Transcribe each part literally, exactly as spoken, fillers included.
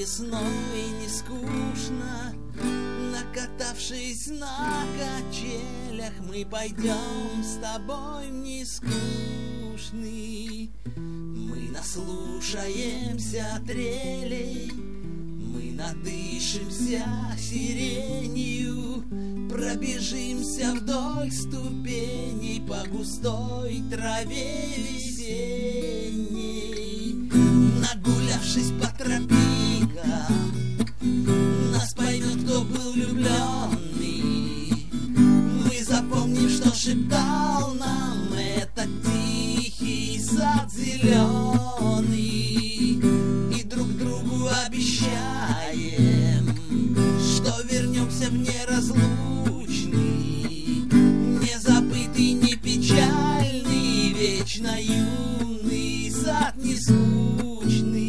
весной не скучно. Накатавшись на качелях, мы пойдем с тобой в нескучный. Мы наслушаемся трелей, мы надышимся сиренью, пробежимся вдоль ступеней по густой траве весенней. Нагулявшись по тропинкам, нас поймет, кто был влюбленный. Мы запомним, что шептал нам этот тихий сад зеленый, и друг другу обещаем, что вернемся в неразлучный, незабытый, не печальный, вечно юный сад нескучный.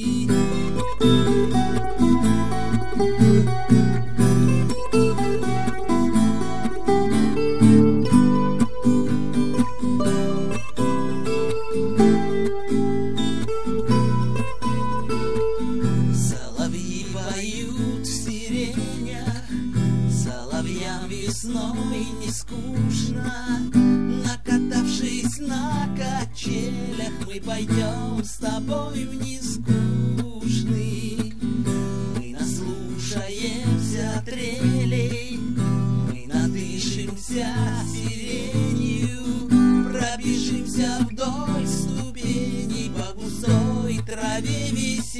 Соловьи поют в сиренях, соловьям весной не скучно. Накатавшись на качелях, мы пойдем с тобой в нескучный. Мы наслушаемся трелей, мы надышимся сиренью, пробежимся вдоль ступеней по густой траве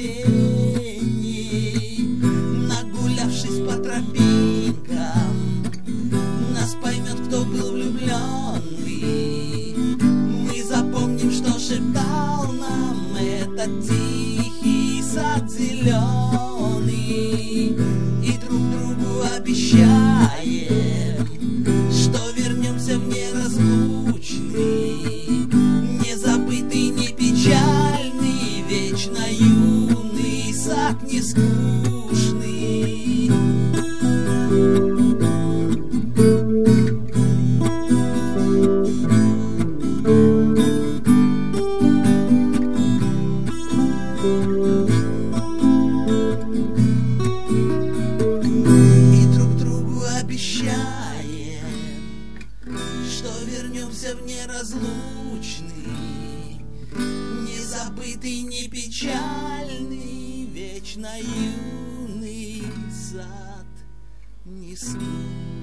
весенней. Нагулявшись по тропинкам, нас поймет, кто был влюбленный. Мы запомним, что шептал нам этот тихий сад зеленый, и друг другу обещаем, что вернемся в неразлучный, незабытый, не печальный, вечно юный сад нескучный. И друг другу обещаем, что вернемся в неразлучный, незабытый, не печальный, вечно юный сад нескучный.